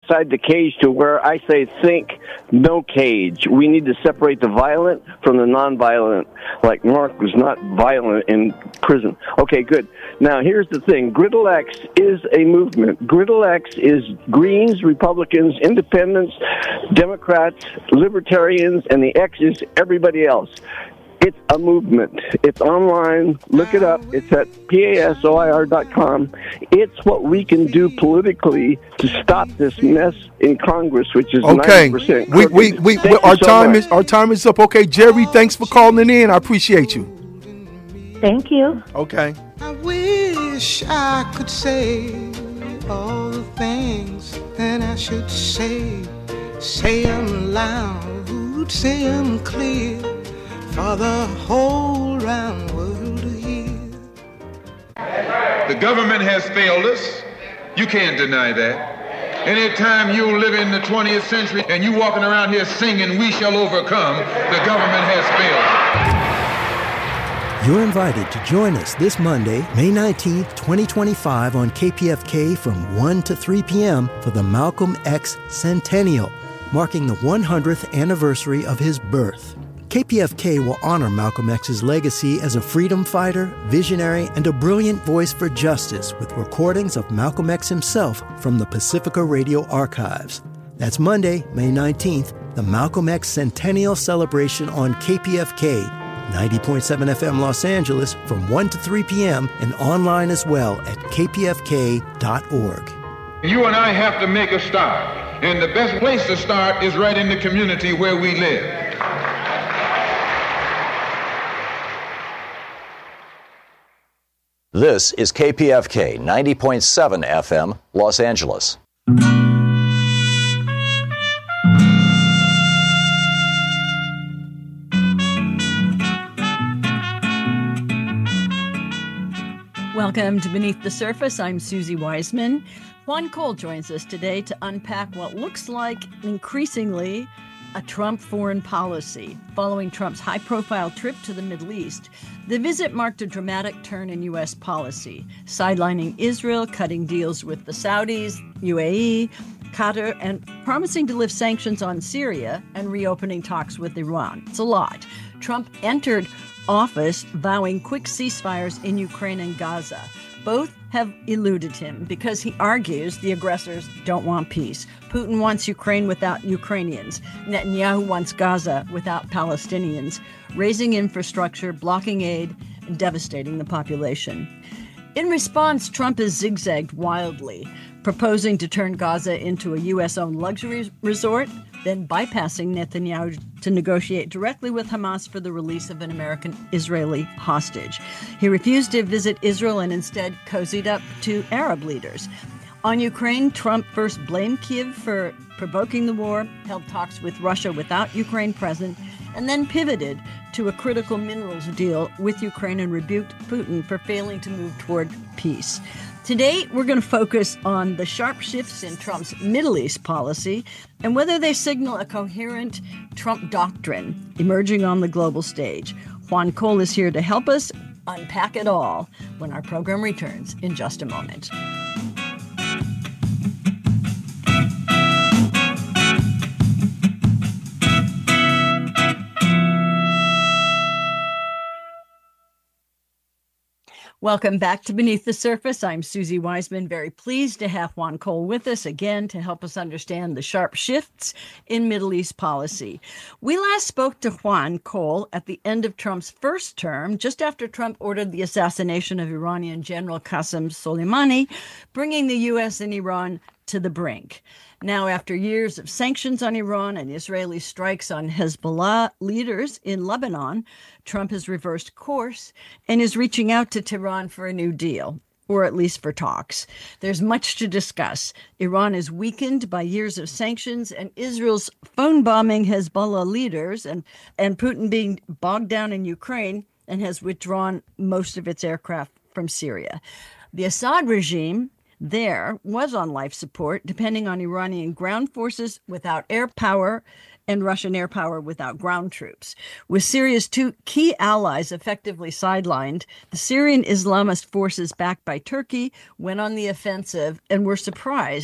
outside the cage to where I say think no cage. We need to separate the violent from the nonviolent. Like Mark was not violent in prison. Okay, good. Now, here's the thing. Griddle X is a movement. Griddle X is Greens, Republicans, Independents, Democrats, Libertarians, and the X is everybody else. It's a movement. It's online. Look it up. It's at PASOIR.com. It's what we can do politically to stop this mess in Congress, which is 90%. Our time is up. Okay, Jerry, thanks for calling in. I appreciate you. Thank you. Okay. I wish I could say all the things that I should say. Say them loud, say them clear, for the whole round world to hear. The government has failed us. You can't deny that. Anytime you live in the 20th century and you walking around here singing, "We shall overcome," the government has failed. You're invited to join us this Monday, May 19th, 2025 on KPFK from 1 to 3 p.m. for the Malcolm X Centennial, marking the 100th anniversary of his birth. KPFK will honor Malcolm X's legacy as a freedom fighter, visionary, and a brilliant voice for justice with recordings of Malcolm X himself from the Pacifica Radio archives. That's Monday, May 19th, the Malcolm X Centennial Celebration on KPFK, 90.7 FM Los Angeles from 1 to 3 p.m. and online as well at kpfk.org. You and I have to make a start, and the best place to start is right in the community where we live. This is KPFK 90.7 FM, Los Angeles. Welcome to Beneath the Surface. I'm Susie Wiseman. Juan Cole joins us today to unpack what looks like increasingly a Trump foreign policy. Following Trump's high-profile trip to the Middle East, the visit marked a dramatic turn in U.S. policy, sidelining Israel, cutting deals with the Saudis, UAE, Qatar, and promising to lift sanctions on Syria and reopening talks with Iran. It's a lot. Trump entered office vowing quick ceasefires in Ukraine and Gaza. Both have eluded him because he argues the aggressors don't want peace. Putin wants Ukraine without Ukrainians. Netanyahu wants Gaza without Palestinians, raising infrastructure, blocking aid, and devastating the population. In response, Trump has zigzagged wildly, proposing to turn Gaza into a U.S.-owned luxury resort, then bypassing Netanyahu to negotiate directly with Hamas for the release of an American-Israeli hostage. He refused to visit Israel and instead cozied up to Arab leaders. On Ukraine, Trump first blamed Kyiv for provoking the war, held talks with Russia without Ukraine present, and then pivoted to a critical minerals deal with Ukraine and rebuked Putin for failing to move toward peace. Today, we're going to focus on the sharp shifts in Trump's Middle East policy and whether they signal a coherent Trump doctrine emerging on the global stage. Juan Cole is here to help us unpack it all when our program returns in just a moment. Welcome back to Beneath the Surface. I'm Susie Wiseman, very pleased to have Juan Cole with us again to help us understand the sharp shifts in Middle East policy. We last spoke to Juan Cole at the end of Trump's first term, just after Trump ordered the assassination of Iranian General Qasem Soleimani, bringing the U.S. and Iran to the brink. Now, after years of sanctions on Iran and Israeli strikes on Hezbollah leaders in Lebanon, Trump has reversed course and is reaching out to Tehran for a new deal, or at least for talks. There's much to discuss. Iran is weakened by years of sanctions and Israel's phone bombing Hezbollah leaders and Putin being bogged down in Ukraine and has withdrawn most of its aircraft from Syria. The Assad regime there was on life support, depending on Iranian ground forces without air power and Russian air power without ground troops. With Syria's two key allies effectively sidelined, the Syrian Islamist forces backed by Turkey went on the offensive and were surprised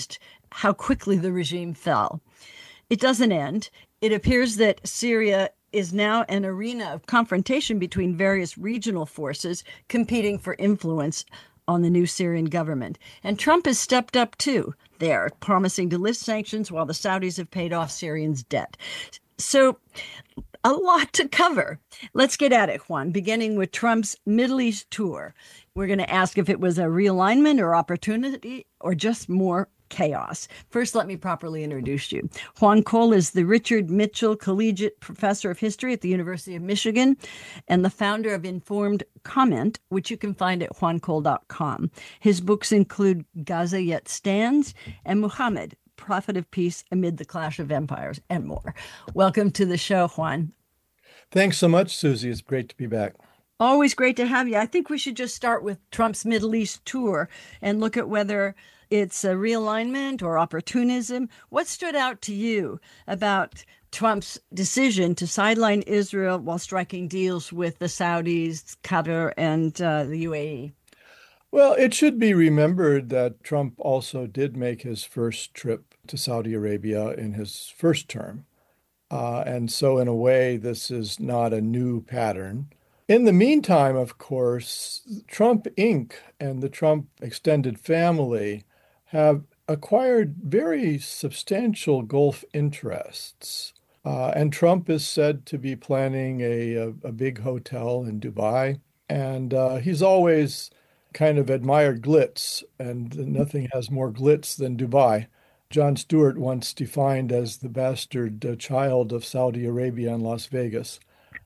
how quickly the regime fell. It doesn't end. It appears that Syria is now an arena of confrontation between various regional forces competing for influence on the new Syrian government. And Trump has stepped up too there, promising to lift sanctions while the Saudis have paid off Syrians' debt. So a lot to cover. Let's get at it, Juan, beginning with Trump's Middle East tour. We're going to ask if it was a realignment or opportunity or just more chaos. First, let me properly introduce you. Juan Cole is the Richard Mitchell Collegiate Professor of History at the University of Michigan and the founder of Informed Comment, which you can find at juancole.com. His books include Gaza Yet Stands and Muhammad, Prophet of Peace Amid the Clash of Empires, and more. Welcome to the show, Juan. Thanks so much, Susie. It's great to be back. Always great to have you. I think we should just start with Trump's Middle East tour and look at whether it's a realignment or opportunism. What stood out to you about Trump's decision to sideline Israel while striking deals with the Saudis, Qatar, and the UAE? Well, it should be remembered that Trump also did make his first trip to Saudi Arabia in his first term. And so in a way, this is not a new pattern. In the meantime, of course, Trump Inc. and the Trump extended family have acquired very substantial Gulf interests. And Trump is said to be planning a big hotel in Dubai. And he's always kind of admired glitz, and nothing has more glitz than Dubai. Jon Stewart once defined as the bastard child of Saudi Arabia and Las Vegas.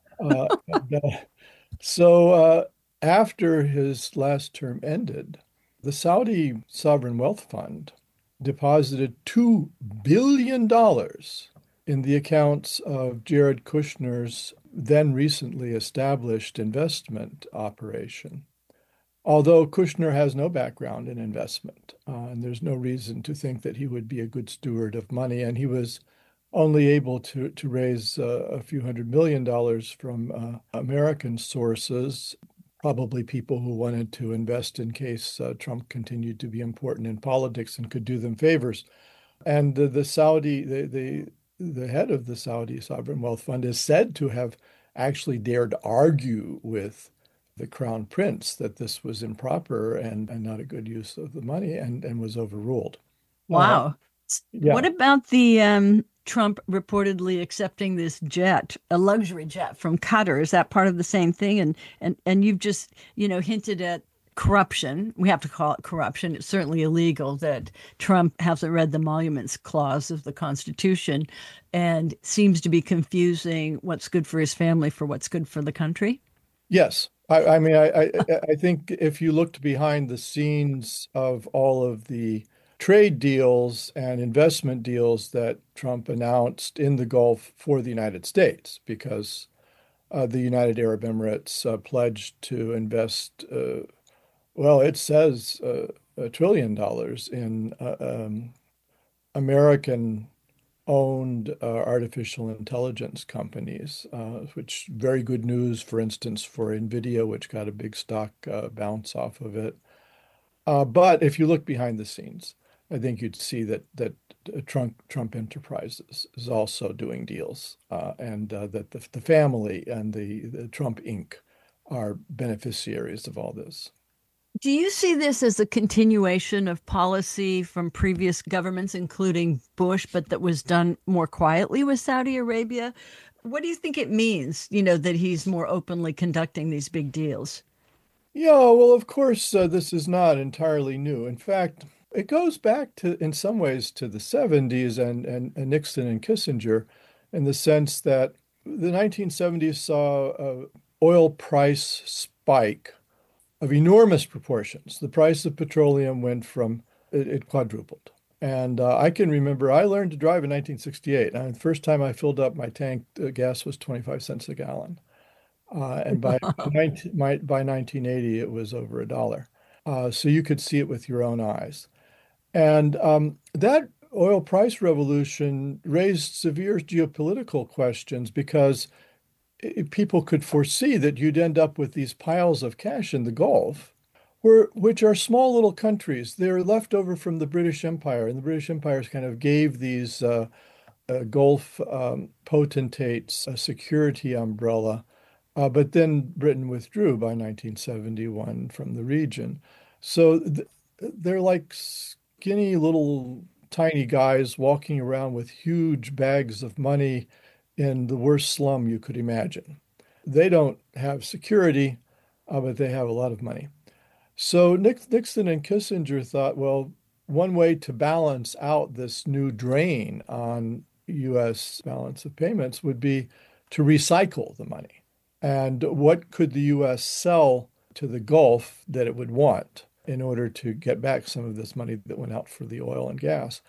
So after his last term ended, the Saudi Sovereign Wealth Fund deposited $2 billion in the accounts of Jared Kushner's then recently established investment operation. Although Kushner has no background in investment, and there's no reason to think that he would be a good steward of money, and he was only able to raise a few $100 million from American sources, probably people who wanted to invest in case Trump continued to be important in politics and could do them favors. And the head of the Saudi Sovereign Wealth Fund is said to have actually dared argue with the crown prince that this was improper and not a good use of the money, and was overruled. Wow. Yeah. What about the Trump reportedly accepting this jet, a luxury jet from Qatar? Is that part of the same thing? And you've just, hinted at corruption. We have to call it corruption. It's certainly illegal that Trump hasn't read the emoluments clause of the Constitution and seems to be confusing what's good for his family for what's good for the country. Yes. I think if you looked behind the scenes of all of the trade deals and investment deals that Trump announced in the Gulf for the United States, because the United Arab Emirates pledged to invest, it says $1 trillion in American-owned artificial intelligence companies, which very good news, for instance, for NVIDIA, which got a big stock bounce off of it. But if you look behind the scenes, I think you'd see that Trump Enterprises is also doing deals, and that the family and the Trump Inc. are beneficiaries of all this. Do you see this as a continuation of policy from previous governments, including Bush, but that was done more quietly with Saudi Arabia? What do you think it means, that he's more openly conducting these big deals? Yeah, well, of course, this is not entirely new. In fact, it goes back in some ways, to the 70s and Nixon and Kissinger, in the sense that the 1970s saw an oil price spike of enormous proportions. The price of petroleum it quadrupled. And I can remember, I learned to drive in 1968. And the first time I filled up my tank, gas was 25 cents a gallon. And by 1980, it was over $1. So you could see it with your own eyes. And that oil price revolution raised severe geopolitical questions, because people could foresee that you'd end up with these piles of cash in the Gulf, which are small little countries. They're left over from the British Empire, and the British Empire kind of gave these Gulf potentates a security umbrella, but then Britain withdrew by 1971 from the region. So they're like skinny little tiny guys walking around with huge bags of money in the worst slum you could imagine. They don't have security, but they have a lot of money. So Nixon and Kissinger thought, well, one way to balance out this new drain on U.S. balance of payments would be to recycle the money. And what could the U.S. sell to the Gulf that it would want in order to get back some of this money that went out for the oil and gas?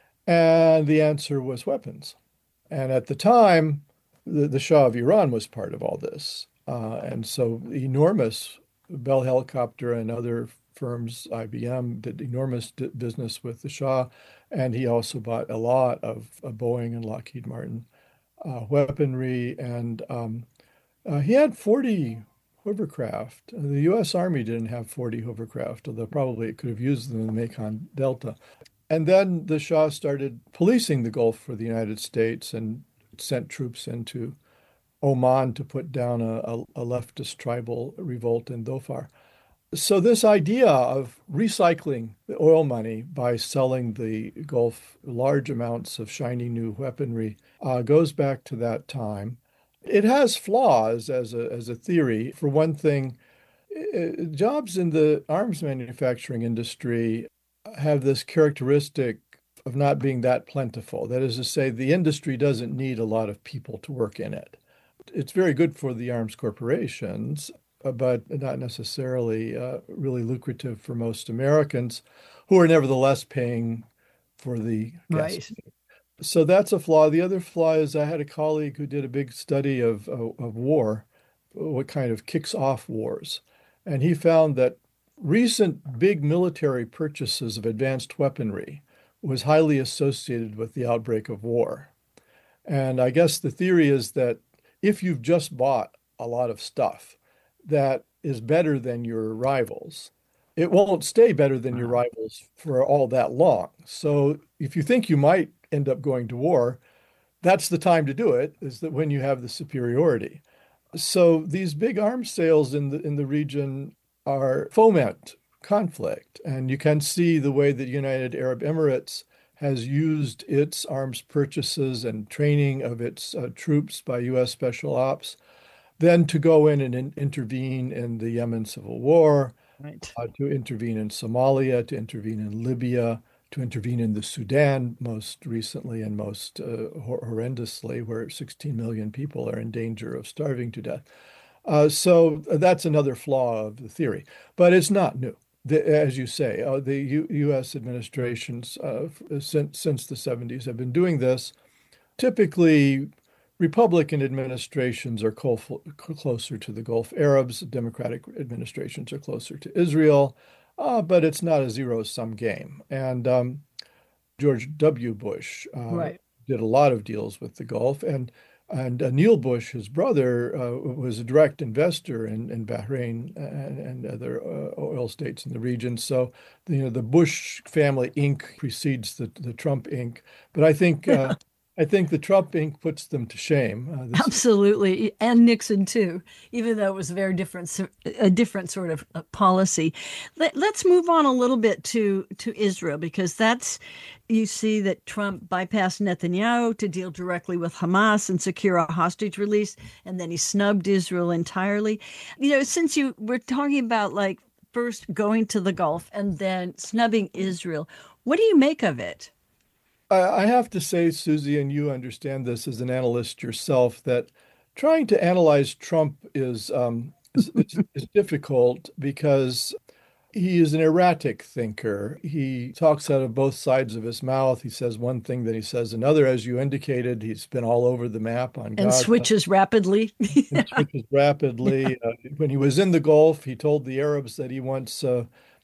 And the answer was weapons. And at the time, the Shah of Iran was part of all this. And so enormous Bell Helicopter and other firms, IBM, did enormous business with the Shah. And he also bought a lot of Boeing and Lockheed Martin weaponry. And he had 40 hovercraft. The U.S. Army didn't have 40 hovercraft, although probably it could have used them in the Mekong Delta. And then the Shah started policing the Gulf for the United States and sent troops into Oman to put down a leftist tribal revolt in Dhofar. So this idea of recycling the oil money by selling the Gulf large amounts of shiny new weaponry goes back to that time. It has flaws as a theory. For one thing, jobs in the arms manufacturing industry have this characteristic of not being that plentiful. That is to say, the industry doesn't need a lot of people to work in it. It's very good for the arms corporations, but not necessarily really lucrative for most Americans, who are nevertheless paying for the gas. Right. So that's a flaw. The other flaw is I had a colleague who did a big study of war, what kind of kicks off wars. And he found that recent big military purchases of advanced weaponry was highly associated with the outbreak of war. And I guess the theory is that if you've just bought a lot of stuff that is better than your rivals, it won't stay better than your rivals for all that long. So if you think you might end up going to war, that's the time to do it, is that when you have the superiority. So these big arms sales in the region foment conflict. And you can see the way that United Arab Emirates has used its arms purchases and training of its troops by U.S. Special Ops, then to go in and intervene in the Yemen civil war, right. To intervene in Somalia, to intervene in Libya, to intervene in the Sudan most recently and most horrendously, where 16 million people are in danger of starving to death. So that's another flaw of the theory, but it's not new. As you say, the U.S. administrations since the 70s have been doing this. Typically, Republican administrations are closer to the Gulf Arabs. Democratic administrations are closer to Israel, but it's not a zero-sum game. And George W. Bush right. did a lot of deals with the Gulf, and Neil Bush, his brother, was a direct investor in Bahrain and other oil states in the region. So, the Bush family Inc. precedes the Trump Inc. But I think the Trump Inc. puts them to shame. Absolutely, and Nixon too, even though it was a different sort of policy. Let's move on a little bit to Israel, because you see that Trump bypassed Netanyahu to deal directly with Hamas and secure a hostage release, and then he snubbed Israel entirely. Since we're talking about like first going to the Gulf and then snubbing Israel, what do you make of it? I have to say, Susie, and you understand this as an analyst yourself, that trying to analyze Trump is difficult because he is an erratic thinker. He talks out of both sides of his mouth. He says one thing, then he says another. As you indicated, he's been all over the map on and switches rapidly. When he was in the Gulf, he told the Arabs that he wants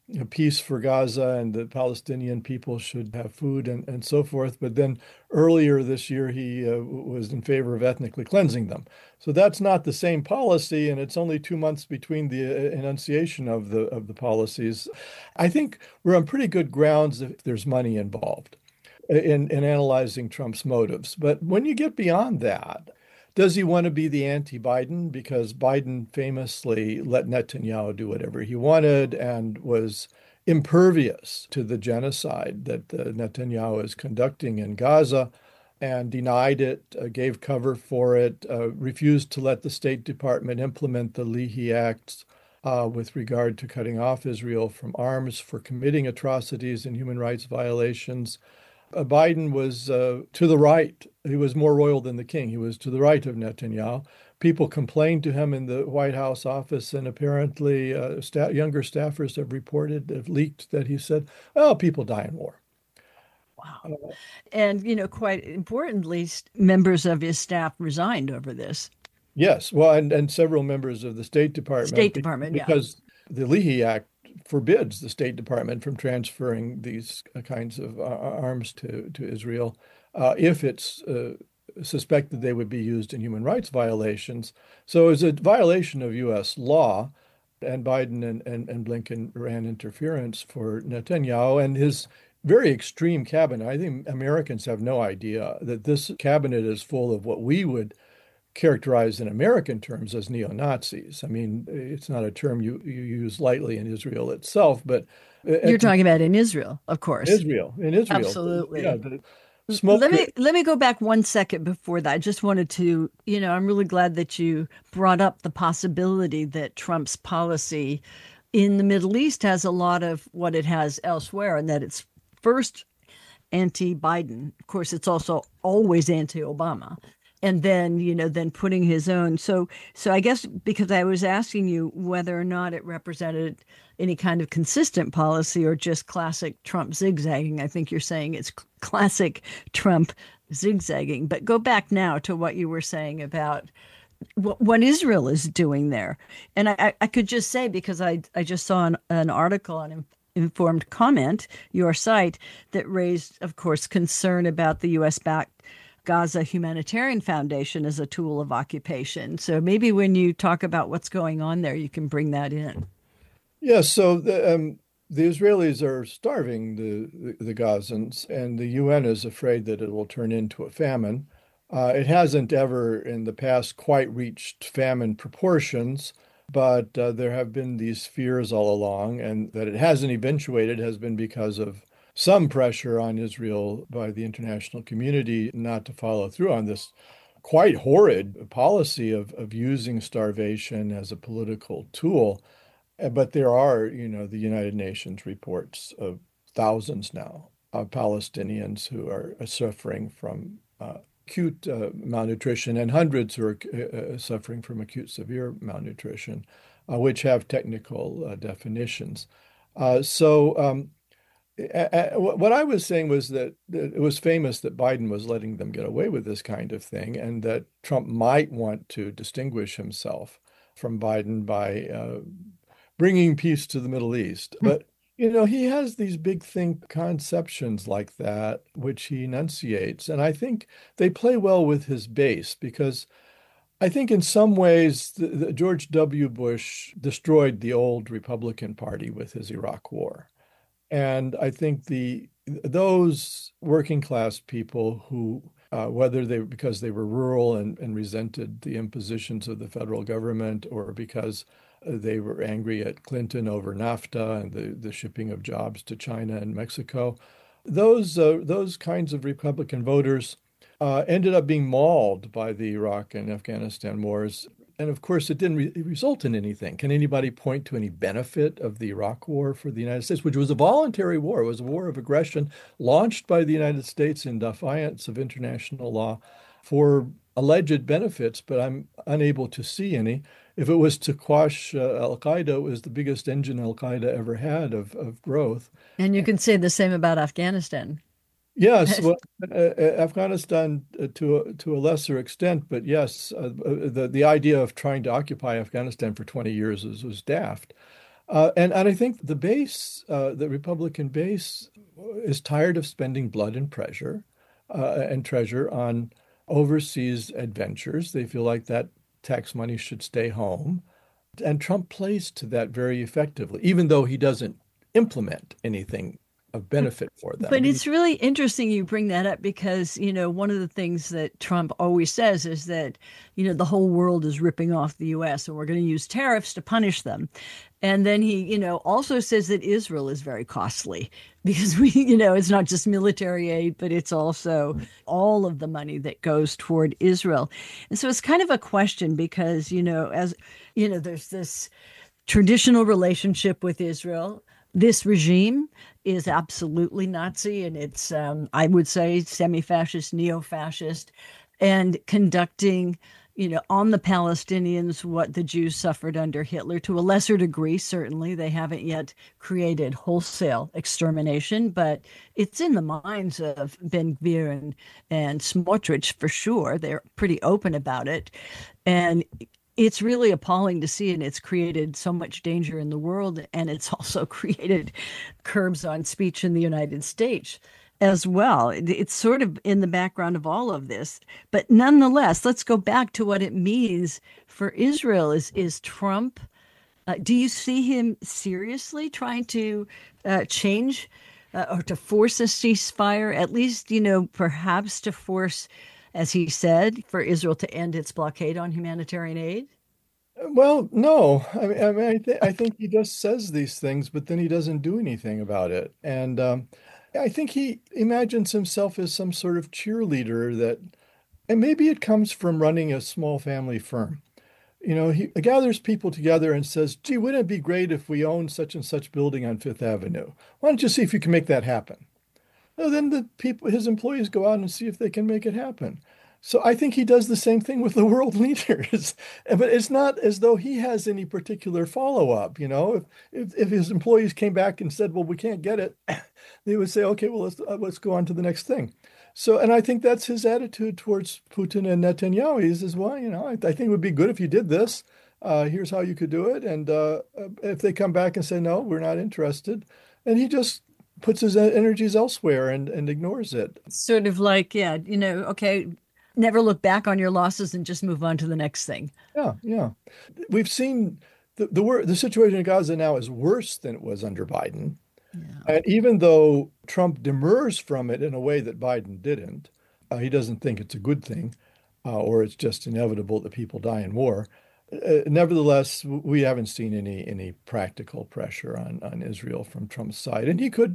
peace for Gaza and the Palestinian people should have food and so forth. But then earlier this year, he was in favor of ethnically cleansing them. So that's not the same policy, and it's only 2 months between the enunciation of the policies. I think we're on pretty good grounds if there's money involved in analyzing Trump's motives. But when you get beyond that, does he want to be the anti-Biden? Because Biden famously let Netanyahu do whatever he wanted and was impervious to the genocide that Netanyahu is conducting in Gaza and denied it, gave cover for it, refused to let the State Department implement the Leahy Acts with regard to cutting off Israel from arms for committing atrocities and human rights violations. Biden was to the right. He was more royal than the king. He was to the right of Netanyahu. People complained to him in the White House office, and apparently younger staffers have leaked that he said, "Oh, people die in war." Wow. And, quite importantly, members of his staff resigned over this. Yes. Well, and several members of the State Department. Because the Leahy Act forbids the State Department from transferring these kinds of arms to Israel if it's suspected they would be used in human rights violations. So it's a violation of U.S. law, and Biden and Blinken ran interference for Netanyahu and his very extreme cabinet. I think Americans have no idea that this cabinet is full of what we would characterized in American terms as neo-Nazis. I mean, it's not a term you use lightly in Israel itself, but you're talking about in Israel, of course. In Israel, absolutely. Yeah, let me go back 1 second before that. I just wanted to, I'm really glad that you brought up the possibility that Trump's policy in the Middle East has a lot of what it has elsewhere, and that it's first anti-Biden. Of course, it's also always anti-Obama. And then, then putting his own. So I guess because I was asking you whether or not it represented any kind of consistent policy or just classic Trump zigzagging. I think you're saying it's classic Trump zigzagging. But go back now to what you were saying about what Israel is doing there. And I could just say, because I just saw an article on Informed Comment, your site, that raised, of course, concern about the U.S.-backed Gaza Humanitarian Foundation as a tool of occupation. So maybe when you talk about what's going on there, you can bring that in. Yes, so the Israelis are starving the Gazans, and the UN is afraid that it will turn into a famine. It hasn't ever in the past quite reached famine proportions, but there have been these fears all along, and that it hasn't eventuated has been because of some pressure on Israel by the international community not to follow through on this quite horrid policy of using starvation as a political tool. But there are, the United Nations reports of thousands now of Palestinians who are suffering from acute malnutrition, and hundreds who are suffering from acute severe malnutrition, which have technical definitions. What I was saying was that it was famous that Biden was letting them get away with this kind of thing, and that Trump might want to distinguish himself from Biden by bringing peace to the Middle East. But, he has these big think conceptions like that, which he enunciates. And I think they play well with his base, because I think in some ways George W. Bush destroyed the old Republican Party with his Iraq War. And I think those working class people who, because they were rural and resented the impositions of the federal government, or because they were angry at Clinton over NAFTA and the shipping of jobs to China and Mexico, those kinds of Republican voters ended up being mauled by the Iraq and Afghanistan wars. And of course, it didn't result in anything. Can anybody point to any benefit of the Iraq War for the United States, which was a voluntary war? It was a war of aggression launched by the United States in defiance of international law for alleged benefits, but I'm unable to see any. If it was to quash al-Qaeda, it was the biggest engine al-Qaeda ever had of growth. And you can say the same about Afghanistan. Yes, well, Afghanistan to a lesser extent, but yes, the idea of trying to occupy Afghanistan for 20 years was daft. And I think the base, the Republican base, is tired of spending blood and treasure on overseas adventures. They feel like that tax money should stay home. And Trump plays to that very effectively, even though he doesn't implement anything of benefit for them. But it's really interesting you bring that up because, one of the things that Trump always says is that, the whole world is ripping off the U.S. and we're going to use tariffs to punish them. And then he, also says that Israel is very costly because it's not just military aid, but it's also all of the money that goes toward Israel. And so it's kind of a question because, there's this traditional relationship with Israel. This regime is absolutely Nazi, and it's, I would say, semi-fascist, neo-fascist, and conducting, on the Palestinians what the Jews suffered under Hitler to a lesser degree. Certainly, they haven't yet created wholesale extermination, but it's in the minds of Ben-Gvir and Smotrich for sure. They're pretty open about it, and it's really appalling to see, and it's created so much danger in the world, and it's also created curbs on speech in the United States as well. It's sort of in the background of all of this. But nonetheless, let's go back to what it means for Israel. Is Trump, do you see him seriously trying to change or to force a ceasefire, at least, perhaps to force, as he said, for Israel to end its blockade on humanitarian aid? Well, no. I think he just says these things, but then he doesn't do anything about it. And I think he imagines himself as some sort of cheerleader and maybe it comes from running a small family firm. He gathers people together and says, gee, wouldn't it be great if we owned such and such building on Fifth Avenue? Why don't you see if you can make that happen? Well, then his employees go out and see if they can make it happen. So I think he does the same thing with the world leaders, but it's not as though he has any particular follow-up. If his employees came back and said, well, we can't get it, they would say, okay, well, let's go on to the next thing. So, and I think that's his attitude towards Putin and Netanyahu. He says, well, I think it would be good if you did this. Here's how you could do it. And if they come back and say, no, we're not interested, and he just puts his energies elsewhere and ignores it. Sort of like, okay, never look back on your losses and just move on to the next thing. Yeah. We've seen the situation in Gaza now is worse than it was under Biden. Yeah. And even though Trump demurs from it in a way that Biden didn't, he doesn't think it's a good thing, or it's just inevitable that people die in war. Nevertheless, we haven't seen any practical pressure on Israel from Trump's side, and he could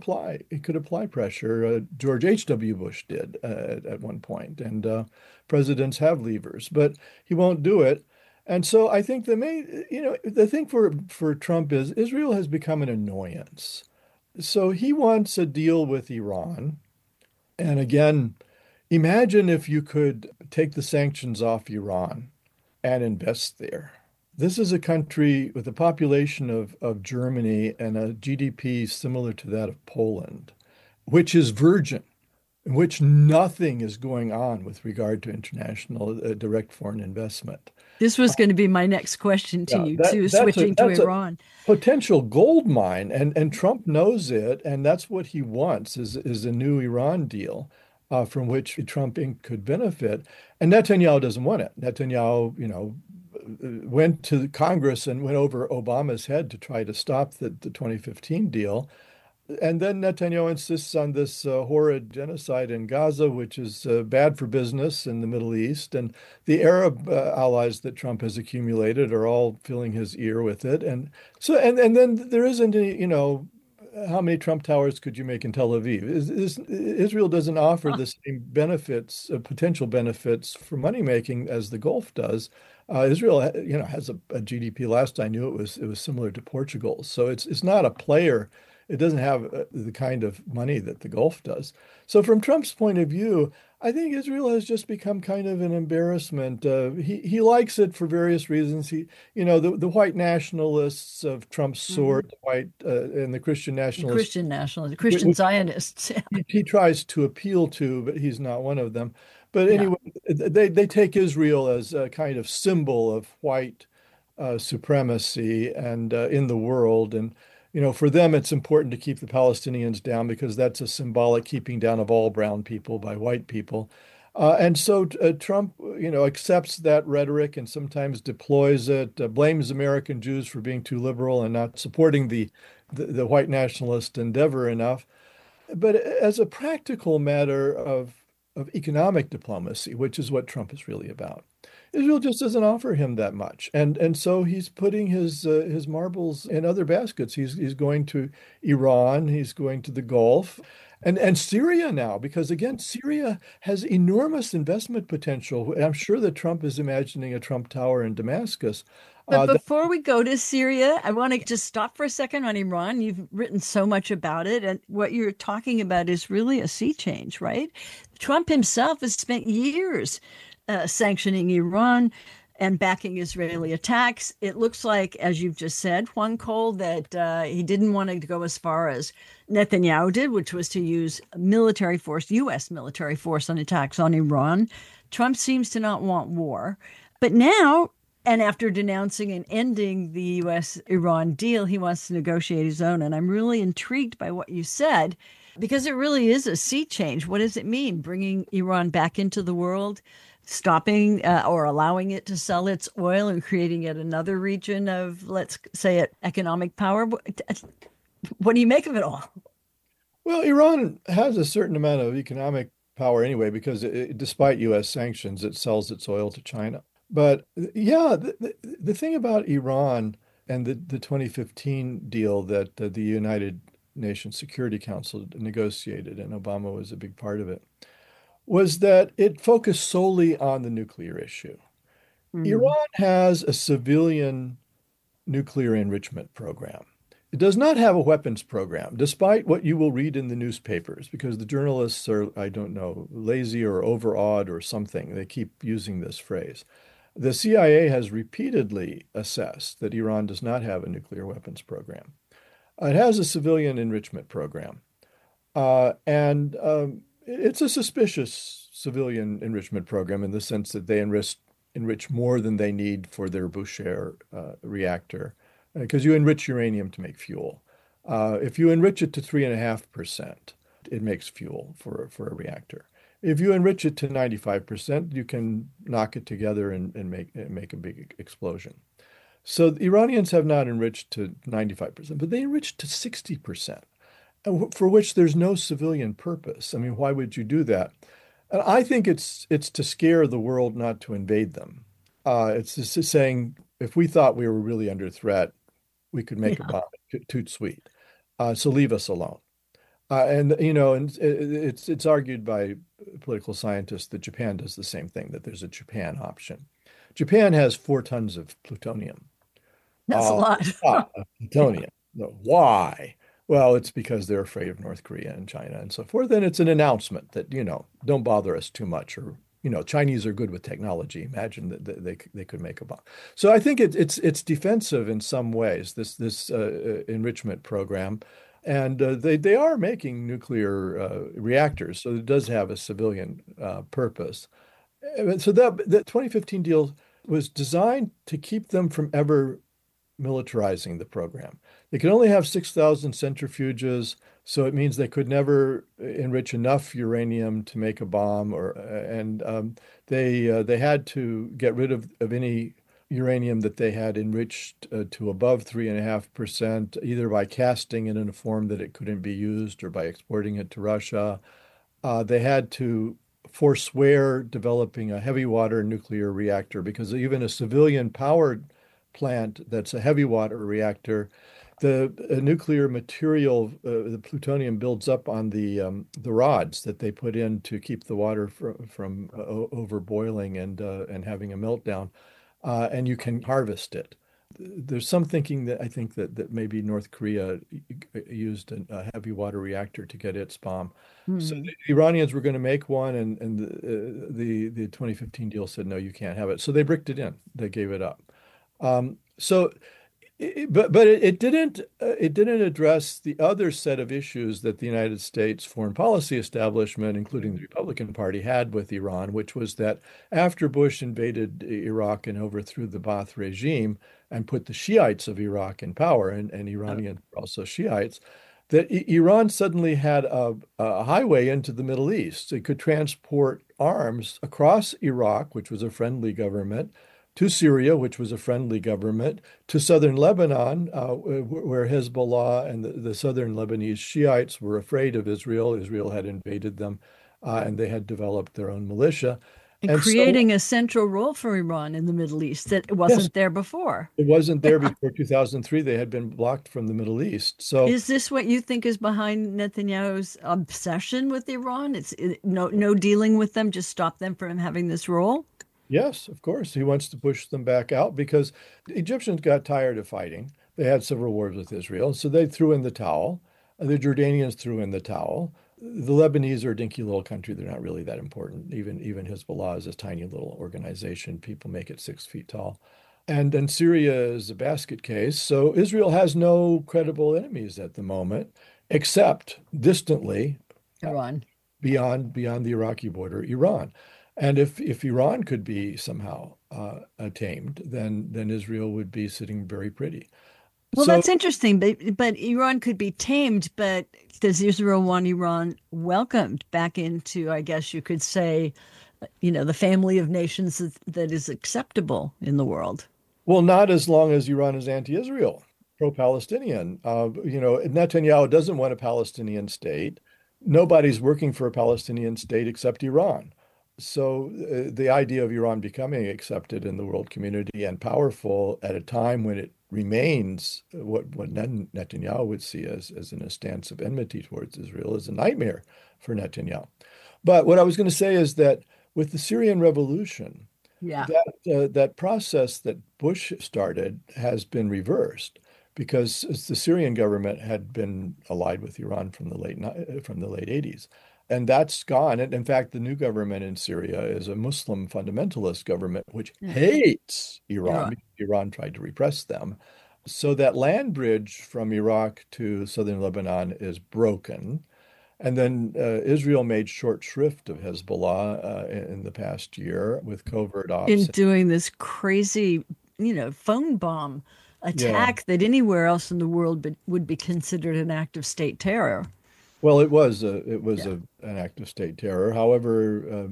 apply pressure. George H.W. Bush did at one point, and presidents have levers, but he won't do it. And so I think the thing for Trump is Israel has become an annoyance. So he wants a deal with Iran, and again, imagine if you could take the sanctions off Iran and invest there. This is a country with a population of Germany and a GDP similar to that of Poland, which is virgin, in which nothing is going on with regard to international direct foreign investment. This was going to be my next question to you, too, switching to Iran. Potential gold mine, and Trump knows it, and that's what he wants is a new Iran deal. From which Trump Inc. could benefit. And Netanyahu doesn't want it. Netanyahu, went to Congress and went over Obama's head to try to stop the 2015 deal. And then Netanyahu insists on this horrid genocide in Gaza, which is bad for business in the Middle East. And the Arab allies that Trump has accumulated are all filling his ear with it. And so, and then there isn't any, how many Trump towers could you make in Tel Aviv? Israel doesn't offer the same benefits, potential benefits for money making as the Gulf does. Israel, has a GDP. Last I knew, it was similar to Portugal. So it's not a player. It doesn't have the kind of money that the Gulf does. So from Trump's point of view, I think Israel has just become kind of an embarrassment. He likes it for various reasons. The white nationalists of Trump's sort, the white and the Christian nationalists, the Christian Zionists. he tries to appeal to, but he's not one of them. But anyway, they take Israel as a kind of symbol of white supremacy and in the world. And, for them, it's important to keep the Palestinians down because that's a symbolic keeping down of all brown people by white people. And so Trump, accepts that rhetoric and sometimes deploys it, blames American Jews for being too liberal and not supporting the white nationalist endeavor enough. But as a practical matter of economic diplomacy, which is what Trump is really about, Israel just doesn't offer him that much, and so he's putting his marbles in other baskets. He's going to Iran, he's going to the Gulf, and Syria now, because again, Syria has enormous investment potential. I'm sure that Trump is imagining a Trump Tower in Damascus. But before we go to Syria, I want to just stop for a second on Iran. You've written so much about it, and what you're talking about is really a sea change, right? Trump himself has spent years sanctioning Iran and backing Israeli attacks. It looks like, as you've just said, Juan Cole, that he didn't want to go as far as Netanyahu did, which was to use military force, U.S. military force on attacks on Iran. Trump seems to not want war. But now, and after denouncing and ending the U.S.-Iran deal, he wants to negotiate his own. And I'm really intrigued by what you said, because it really is a sea change. What does it mean, bringing Iran back into the world, stopping or allowing it to sell its oil and creating yet another region of, let's say, it, economic power? What do you make of it all? Well, Iran has a certain amount of economic power anyway, because despite U.S. sanctions, it sells its oil to China. But yeah, the thing about Iran and the 2015 deal that the United Nations Security Council negotiated, and Obama was a big part of it, was that it focused solely on the nuclear issue. Iran has a civilian nuclear enrichment program. It does not have a weapons program, despite what you will read in the newspapers, because the journalists are, I don't know, lazy or overawed or something. They keep using this phrase. The CIA has repeatedly assessed that Iran does not have a nuclear weapons program. It has a civilian enrichment program. And it's a suspicious civilian enrichment program in the sense that they enrich more than they need for their Bushehr reactor, because you enrich uranium to make fuel. If you enrich it to 3.5%, it makes fuel for a reactor. If you enrich it to 95%, you can knock it together and make a big explosion. So the Iranians have not enriched to 95%, but they enriched to 60%, for which there's no civilian purpose. I mean, why would you do that? And I think it's to scare the world not to invade them. It's just saying, if we thought we were really under threat, we could make a bomb, toot sweet. So leave us alone. And it's argued by political scientists that Japan does the same thing, that there's a Japan option. Japan has 4 tons of plutonium. That's a lot. Plutonium. Why? Well, it's because they're afraid of North Korea and China and so forth. And it's an announcement that, don't bother us too much. Or, Chinese are good with technology. Imagine that they could make a bomb. So I think it's defensive in some ways, this enrichment program. And they are making nuclear reactors, so it does have a civilian purpose. So that 2015 deal was designed to keep them from ever militarizing the program. They could only have 6,000 centrifuges, so it means they could never enrich enough uranium to make a bomb, and they had to get rid of any uranium that they had enriched to above 3.5%, either by casting it in a form that it couldn't be used or by exporting it to Russia. They had to forswear developing a heavy water nuclear reactor, because even a civilian powered plant that's a heavy water reactor, the nuclear material, the plutonium builds up on the rods that they put in to keep the water from overboiling and having a meltdown. And you can harvest it. There's some thinking that I think that maybe North Korea used a heavy water reactor to get its bomb. So the Iranians were going to make one, and the 2015 deal said, no, you can't have it. So they bricked it in. They gave it up. So But it didn't address the other set of issues that the United States foreign policy establishment, including the Republican Party, had with Iran, which was that after Bush invaded Iraq and overthrew the Ba'ath regime and put the Shiites of Iraq in power, and Iranians were also Shiites, that Iran suddenly had a highway into the Middle East. It could transport arms across Iraq, which was a friendly government, to Syria, which was a friendly government, to southern Lebanon, where Hezbollah and the southern Lebanese Shiites were afraid of Israel. Israel had invaded them, and they had developed their own militia. And creating a central role for Iran in the Middle East that wasn't there before. It wasn't there before 2003. They had been blocked from the Middle East. So, is this what you think is behind Netanyahu's obsession with Iran? It's no dealing with them, just stop them from having this role? yes, of course. He wants to push them back out because the Egyptians got tired of fighting. They had several wars with Israel, so they threw in the towel. The Jordanians threw in the towel. The Lebanese are a dinky little country. They're not really that important. Even Hezbollah is a tiny little organization. People make it 6 feet tall. And then Syria is a basket case. So Israel has no credible enemies at the moment, except distantly Iran. beyond the Iraqi border, Iran. And if Iran could be somehow tamed, then Israel would be sitting very pretty. Well, So that's interesting, but Iran could be tamed, but does Israel want Iran welcomed back into, I guess you could say, the family of nations that is acceptable in the world? Well, not as long as Iran is anti-Israel, pro-Palestinian. Netanyahu doesn't want a Palestinian state. Nobody's working for a Palestinian state except Iran. So the idea of Iran becoming accepted in the world community and powerful at a time when it remains what Netanyahu would see as in a stance of enmity towards Israel is a nightmare for Netanyahu. But what I was going to say is that with the Syrian revolution, Yeah. that process that Bush started has been reversed because the Syrian government had been allied with Iran from the late 80s. And that's gone. And in fact, the new government in Syria is a Muslim fundamentalist government which hates Iran because Iran tried to repress them. So that land bridge from Iraq to southern Lebanon is broken. And then Israel made short shrift of Hezbollah in the past year with covert ops. In doing this crazy, phone bomb attack that anywhere else in the world would be considered an act of state terror. Well, it was an act of state terror. However,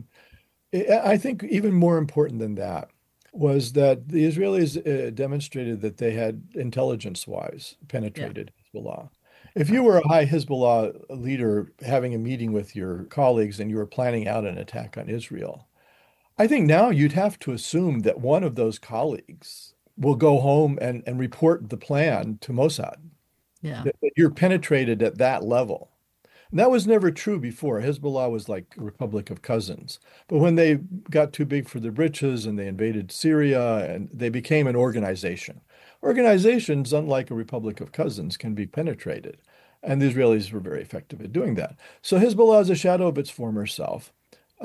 I think even more important than that was that the Israelis demonstrated that they had intelligence-wise penetrated Hezbollah. If you were a high Hezbollah leader having a meeting with your colleagues and you were planning out an attack on Israel, I think now you'd have to assume that one of those colleagues will go home and report the plan to Mossad. Yeah. That you're penetrated at that level. And that was never true before. Hezbollah was like a republic of cousins. But when they got too big for their britches and they invaded Syria, and they became an organization. Organizations, unlike a republic of cousins, can be penetrated. And the Israelis were very effective at doing that. So Hezbollah is a shadow of its former self.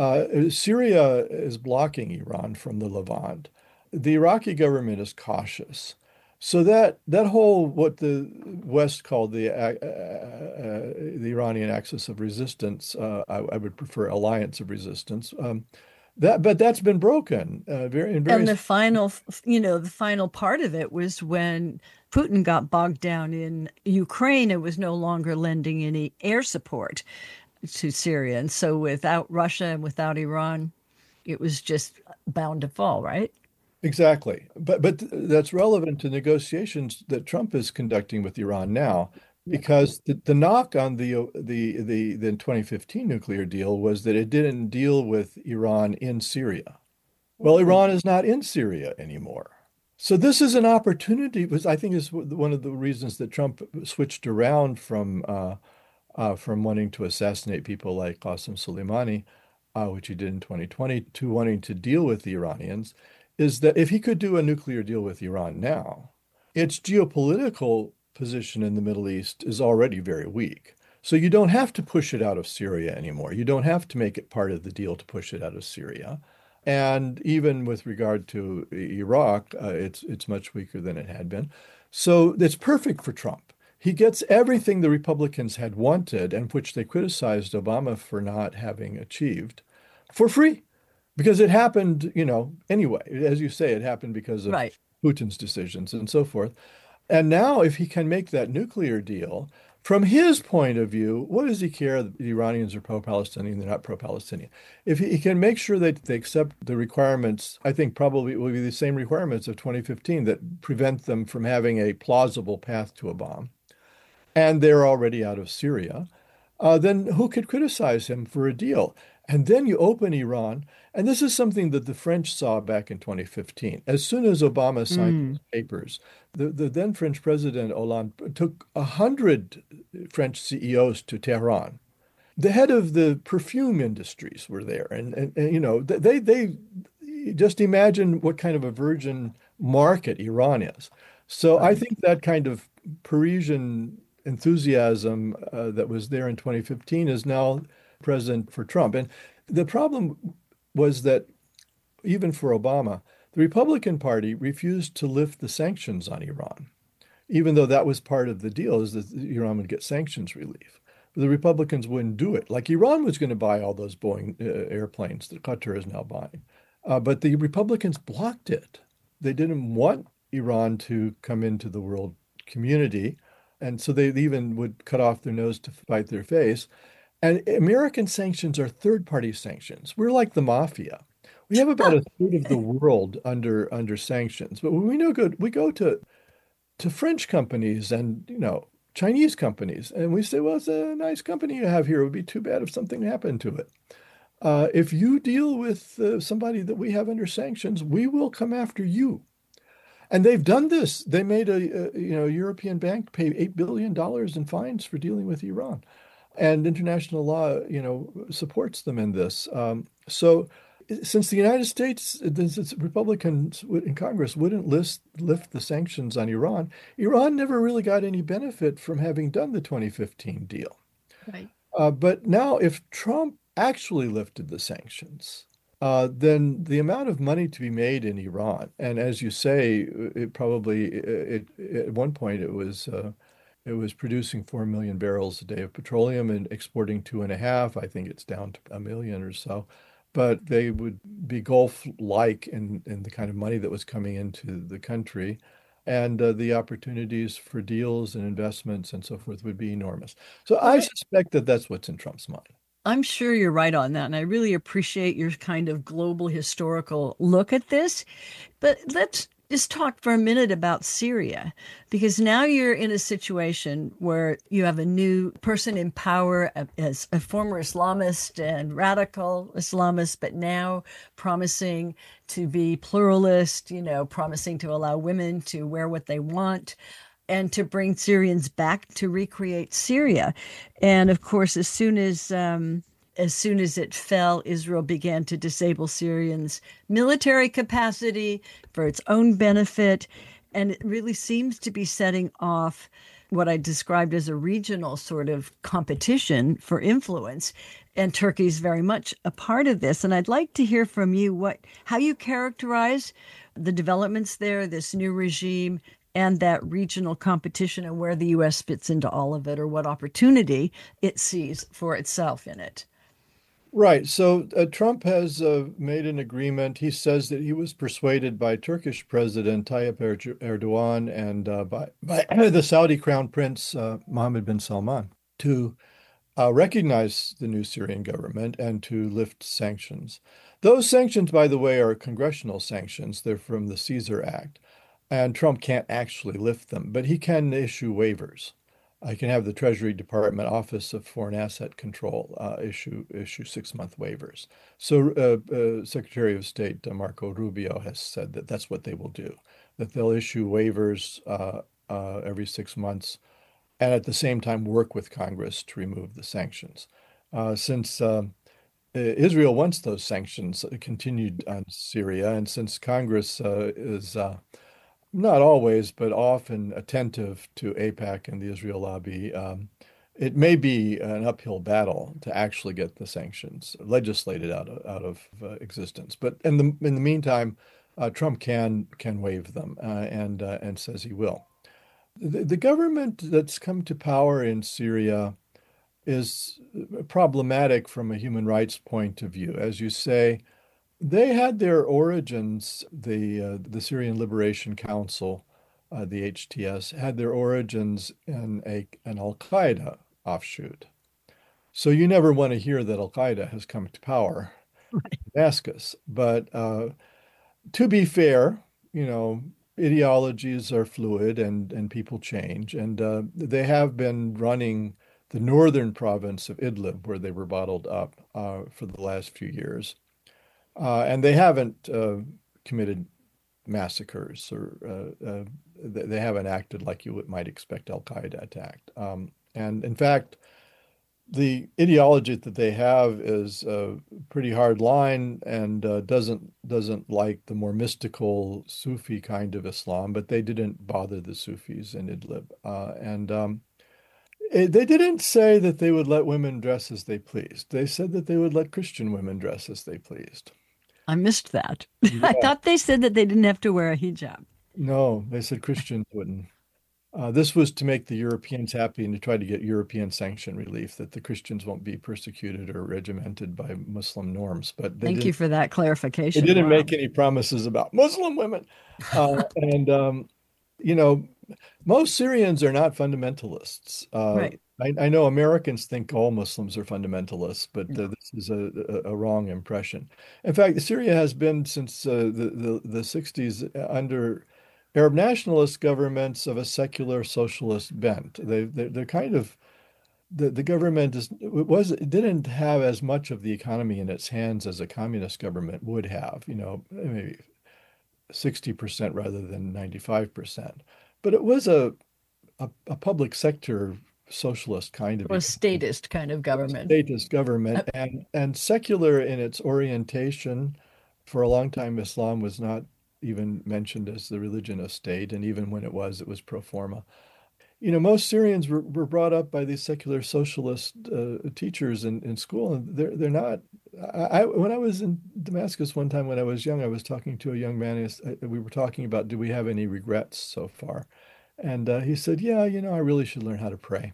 Syria is blocking Iran from the Levant. The Iraqi government is cautious. So that whole, what the West called the Iranian axis of resistance, I would prefer alliance of resistance. But that's been broken. And the final part of it was when Putin got bogged down in Ukraine and was no longer lending any air support to Syria. And so without Russia and without Iran, it was just bound to fall, right? Exactly. But that's relevant to negotiations that Trump is conducting with Iran now, because the knock on the 2015 nuclear deal was that it didn't deal with Iran in Syria. Well, Iran is not in Syria anymore. So this is an opportunity, which I think is one of the reasons that Trump switched around from wanting to assassinate people like Qasem Soleimani, which he did in 2020, to wanting to deal with the Iranians, is that if he could do a nuclear deal with Iran now, its geopolitical position in the Middle East is already very weak. So you don't have to push it out of Syria anymore. You don't have to make it part of the deal to push it out of Syria. And even with regard to Iraq, it's much weaker than it had been. So it's perfect for Trump. He gets everything the Republicans had wanted and which they criticized Obama for not having achieved for free because it happened, anyway. As you say, it happened because of Right. Putin's decisions and so forth. And now, if he can make that nuclear deal, from his point of view, what does he care that the Iranians are pro-Palestinian? They're not pro-Palestinian. If he can make sure that they accept the requirements, I think probably it will be the same requirements of 2015 that prevent them from having a plausible path to a bomb, and they're already out of Syria, then who could criticize him for a deal? And then you open Iran, and this is something that the French saw back in 2015. As soon as Obama signed those papers, the then French President Hollande took 100 French CEOs to Tehran. The head of the perfume industries were there, and they just imagine what kind of a virgin market Iran is. So I think that kind of Parisian enthusiasm that was there in 2015 is now present for Trump. And the problem was that even for Obama, the Republican Party refused to lift the sanctions on Iran, even though that was part of the deal, is that Iran would get sanctions relief. But the Republicans wouldn't do it. Like Iran was going to buy all those Boeing airplanes that Qatar is now buying. But the Republicans blocked it. They didn't want Iran to come into the world community. And so they even would cut off their nose to spite their face. And American sanctions are third-party sanctions. We're like the mafia. We have about a third of the world under sanctions. But when we go to French companies and Chinese companies, and we say, well, it's a nice company you have here. It would be too bad if something happened to it. If you deal with somebody that we have under sanctions, we will come after you. And they've done this. They made a European bank pay $8 billion in fines for dealing with Iran. And international law, supports them in this. So since the United States, the Republicans in Congress wouldn't lift the sanctions on Iran, Iran never really got any benefit from having done the 2015 deal. Right. But now if Trump actually lifted the sanctions, then the amount of money to be made in Iran, and as you say, at one point it was producing 4 million barrels a day of petroleum and exporting 2.5. I think it's down to 1 million or so. But they would be Gulf-like in the kind of money that was coming into the country. And the opportunities for deals and investments and so forth would be enormous. So I suspect that that's what's in Trump's mind. I'm sure you're right on that. And I really appreciate your kind of global historical look at this. But let's just talk for a minute about Syria, because now you're in a situation where you have a new person in power as a former Islamist and radical Islamist, but now promising to be pluralist, promising to allow women to wear what they want and to bring Syrians back to recreate Syria. And of course, as soon as it fell, Israel began to disable Syrians' military capacity for its own benefit. And it really seems to be setting off what I described as a regional sort of competition for influence. And Turkey's very much a part of this. And I'd like to hear from you how you characterize the developments there, this new regime, and that regional competition, and where the U.S. fits into all of it, or what opportunity it sees for itself in it. Right. So Trump has made an agreement. He says that he was persuaded by Turkish President Tayyip Erdogan and by the Saudi Crown Prince Mohammed bin Salman to recognize the new Syrian government and to lift sanctions. Those sanctions, by the way, are congressional sanctions. They're from the Caesar Act. And Trump can't actually lift them, but he can issue waivers. I can have the Treasury Department Office of Foreign Asset Control issue 6-month waivers. So Secretary of State Marco Rubio has said that that's what they will do, that they'll issue waivers every 6 months and at the same time work with Congress to remove the sanctions. Since Israel wants those sanctions continued on Syria, and since Congress is not always, but often attentive to AIPAC and the Israel lobby, it may be an uphill battle to actually get the sanctions legislated out of existence. But in the meantime, Trump can waive them and says he will. The government that's come to power in Syria is problematic from a human rights point of view. As you say, they had their origins, the Syrian Liberation Council, the HTS, had their origins in an Al-Qaeda offshoot. So you never want to hear that Al-Qaeda has come to power in Damascus. But to be fair, ideologies are fluid and people change. And they have been running the northern province of Idlib, where they were bottled up for the last few years. And they haven't committed massacres or they haven't acted like you might expect Al-Qaeda attacked. And in fact, the ideology that they have is a pretty hard line and doesn't like the more mystical Sufi kind of Islam, but they didn't bother the Sufis in Idlib. They didn't say that they would let women dress as they pleased. They said that they would let Christian women dress as they pleased. I missed that. Yeah. I thought they said that they didn't have to wear a hijab. No, they said Christians wouldn't. This was to make the Europeans happy and to try to get European sanction relief, that the Christians won't be persecuted or regimented by Muslim norms. But Thank you for that clarification. They didn't Wow. make any promises about Muslim women. Most Syrians are not fundamentalists. Right. I know Americans think all Muslims are fundamentalists, but this is a wrong impression. In fact, Syria has been since the 60s under Arab nationalist governments of a secular socialist bent. They're kind of the government didn't have as much of the economy in its hands as a communist government would have. Maybe 60% rather than 95%. But it was a public sector socialist kind of Or a statist kind of government. Statist government and secular in its orientation. For a long time, Islam was not even mentioned as the religion of state, and even when it was pro forma. Most Syrians were brought up by these secular socialist teachers in school, and they're not. When I was in Damascus one time when I was young, I was talking to a young man. We were talking about, do we have any regrets so far? And he said, yeah, I really should learn how to pray.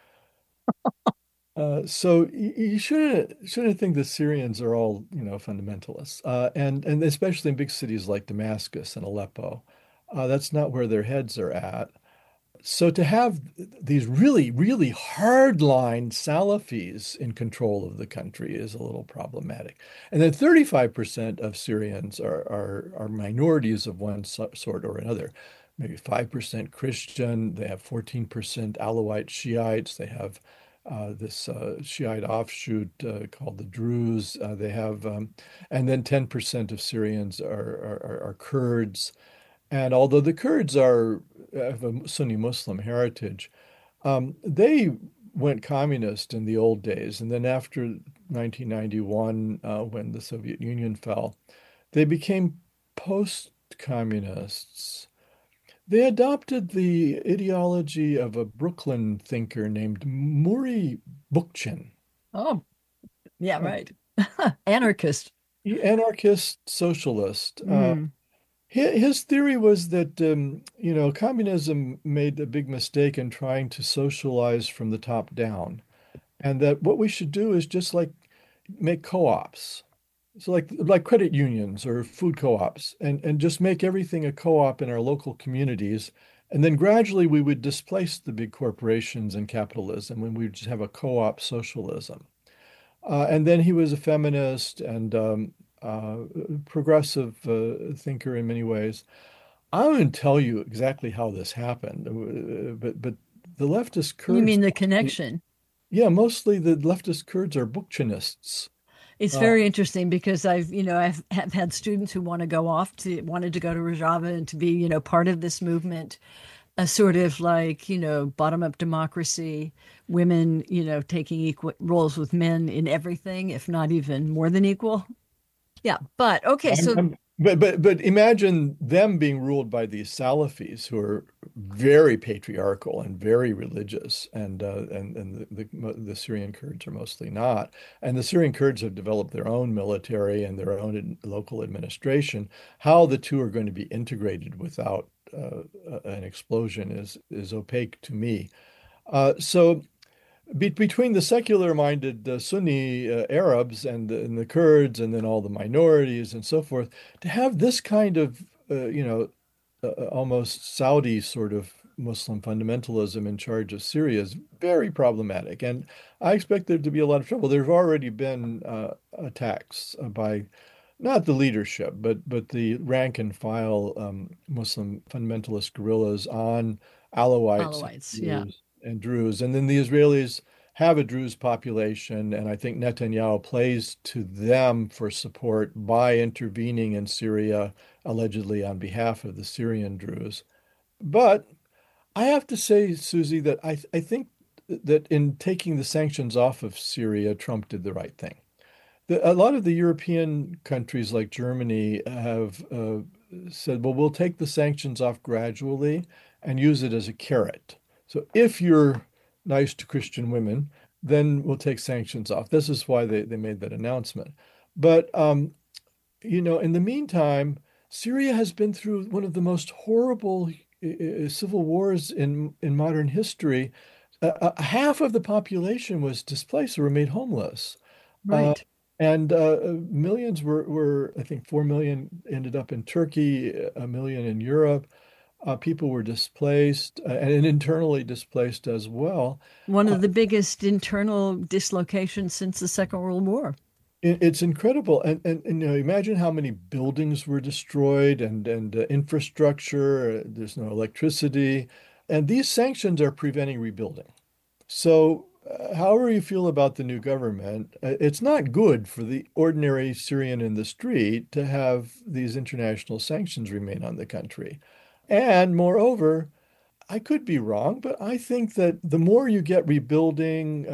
So you shouldn't think the Syrians are all, fundamentalists, and especially in big cities like Damascus and Aleppo. That's not where their heads are at. So to have these really, really hardline Salafis in control of the country is a little problematic. And then 35% of Syrians are minorities of one sort or another. Maybe 5% Christian. They have 14% Alawite Shiites. They have this Shiite offshoot called the Druze. They have, and then 10% of Syrians are Kurds. And although the Kurds have a Sunni Muslim heritage, they went communist in the old days. And then after 1991, when the Soviet Union fell, they became post-communists. They adopted the ideology of a Brooklyn thinker named Murray Bookchin. Oh, yeah, right. Anarchist Socialist. His theory was that, communism made a big mistake in trying to socialize from the top down, and that what we should do is just make co-ops. So like credit unions or food co-ops, and just make everything a co-op in our local communities. And then gradually we would displace the big corporations and capitalism when we just have a co-op socialism. And then he was a feminist and progressive thinker in many ways. I won't tell you exactly how this happened, but the leftist Kurds. You mean the connection? Yeah, mostly the leftist Kurds are Bookchinists. It's very interesting because I've had students who wanted to go to Rojava and to be, part of this movement, a sort of bottom-up democracy, women, taking equal roles with men in everything, if not even more than equal. Yeah, but okay, so but imagine them being ruled by these Salafis who are very patriarchal and very religious, and the Syrian Kurds are mostly not. And the Syrian Kurds have developed their own military and their own local administration. How the two are going to be integrated without an explosion is opaque to me. So between the secular-minded Sunni Arabs and the Kurds, and then all the minorities and so forth, to have this kind of almost Saudi sort of Muslim fundamentalism in charge of Syria is very problematic, and I expect there to be a lot of trouble. There have already been attacks by not the leadership, but the rank and file Muslim fundamentalist guerrillas on Alawites yeah. and Druze. And then the Israelis have a Druze population, and I think Netanyahu plays to them for support by intervening in Syria, allegedly on behalf of the Syrian Druze. But I have to say, Susie, that I think that in taking the sanctions off of Syria, Trump did the right thing. A lot of the European countries like Germany have said, well, we'll take the sanctions off gradually and use it as a carrot. So if you're nice to Christian women, then we'll take sanctions off. This is why they made that announcement. But, in the meantime, Syria has been through one of the most horrible civil wars in modern history. Half of the population was displaced or were made homeless. Right. And millions were, I think 4 million ended up in Turkey, 1 million in Europe. People were displaced and internally displaced as well. One of the biggest internal dislocations since the Second World War. It's incredible. And imagine how many buildings were destroyed and infrastructure. There's no electricity. And these sanctions are preventing rebuilding. So however you feel about the new government, it's not good for the ordinary Syrian in the street to have these international sanctions remain on the country. And moreover, I could be wrong, but I think that the more you get rebuilding,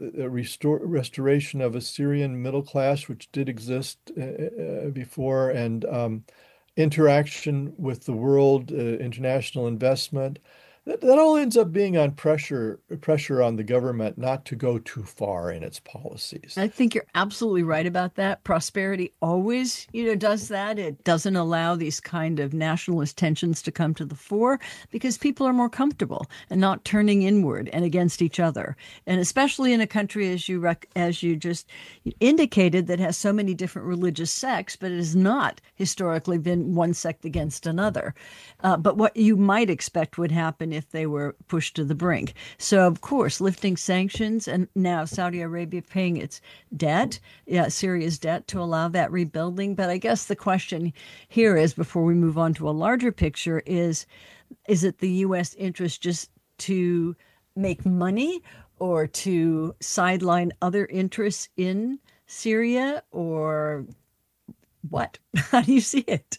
restoration of a Syrian middle class, which did exist before, and interaction with the world, international investment, that all ends up being on pressure on the government not to go too far in its policies. I think you're absolutely right about that. Prosperity always, does that. It doesn't allow these kind of nationalist tensions to come to the fore because people are more comfortable and not turning inward and against each other. And especially in a country, as you just indicated, that has so many different religious sects, but it has not historically been one sect against another. But what you might expect would happen if they were pushed to the brink. So, of course, lifting sanctions, and now Saudi Arabia paying its debt, Syria's debt, to allow that rebuilding. But I guess the question here is, before we move on to a larger picture, is it the U.S. interest just to make money or to sideline other interests in Syria, or what? How do you see it?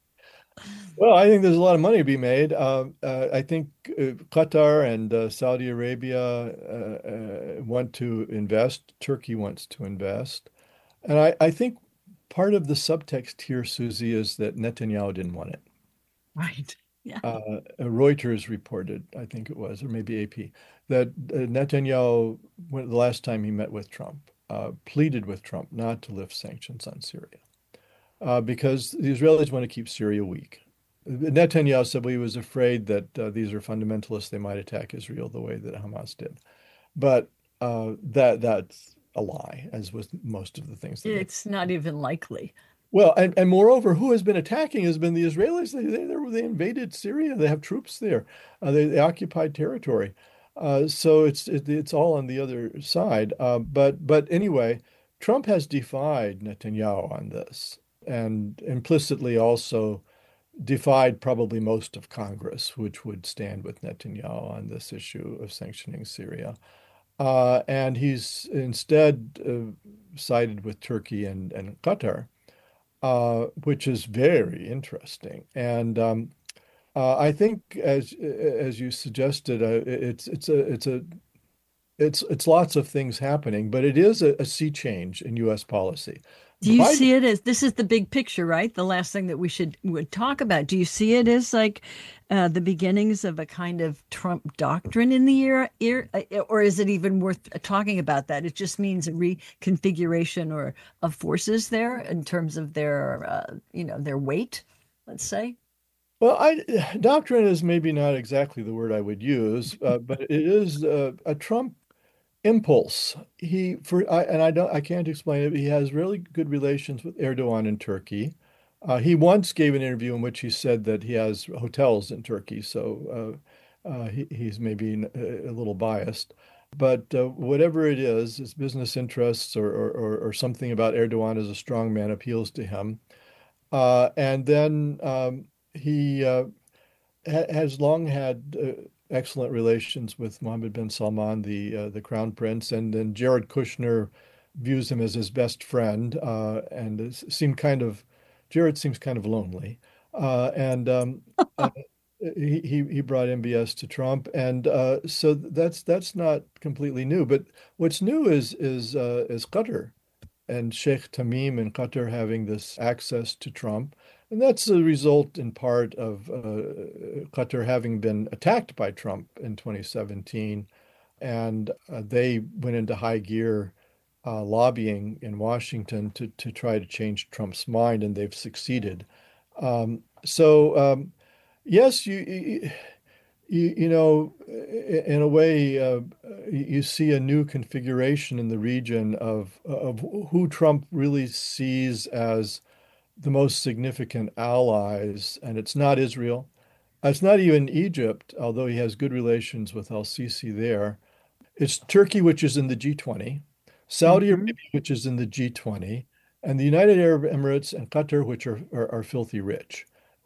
Well, I think there's a lot of money to be made. I think Qatar and Saudi Arabia want to invest. Turkey wants to invest. And I think part of the subtext here, Susie, is that Netanyahu didn't want it. Right. Yeah. Reuters reported, I think it was, or maybe AP, that Netanyahu, the last time he met with Trump, pleaded with Trump not to lift sanctions on Syria. Because the Israelis want to keep Syria weak. Netanyahu said he was afraid that these are fundamentalists, they might attack Israel the way that Hamas did. But that's a lie, as with most of the things. It's not even likely. Well, and moreover, who has been attacking has been the Israelis. They invaded Syria. They have troops there. They occupied territory. So it's all on the other side. But anyway, Trump has defied Netanyahu on this, and implicitly also defied probably most of Congress, which would stand with Netanyahu on this issue of sanctioning Syria. And he's instead sided with Turkey and Qatar, which is very interesting. And I think, as you suggested, it's lots of things happening, but it is a sea change in U.S. policy. Do you see it as, this is the big picture, right? The last thing that would talk about. Do you see it as like the beginnings of a kind of Trump doctrine in the year, or is it even worth talking about that? It just means a reconfiguration of forces there in terms of their weight, let's say. Well, doctrine is maybe not exactly the word I would use, but it is a Trump impulse. I can't explain it, but he has really good relations with Erdogan in Turkey. He once gave an interview in which he said that he has hotels in Turkey, so he's maybe a little biased. But whatever it is, his business interests or something about Erdogan as a strong man appeals to him. And then he has long had excellent relations with Mohammed bin Salman, the crown prince, and then Jared Kushner views him as his best friend, and Jared seems kind of lonely, and he brought MBS to Trump, and so that's not completely new. But what's new is Qatar and Sheikh Tamim in Qatar having this access to Trump. And that's a result in part of Qatar having been attacked by Trump in 2017. And they went into high gear lobbying in Washington to try to change Trump's mind, and they've succeeded. Yes, you know, in a way, you see a new configuration in the region of who Trump really sees as the most significant allies, and it's not Israel. It's not even Egypt, although he has good relations with al-Sisi there. It's Turkey, which is in the G20, Saudi Arabia, which is in the G20, and the United Arab Emirates and Qatar, which are filthy rich.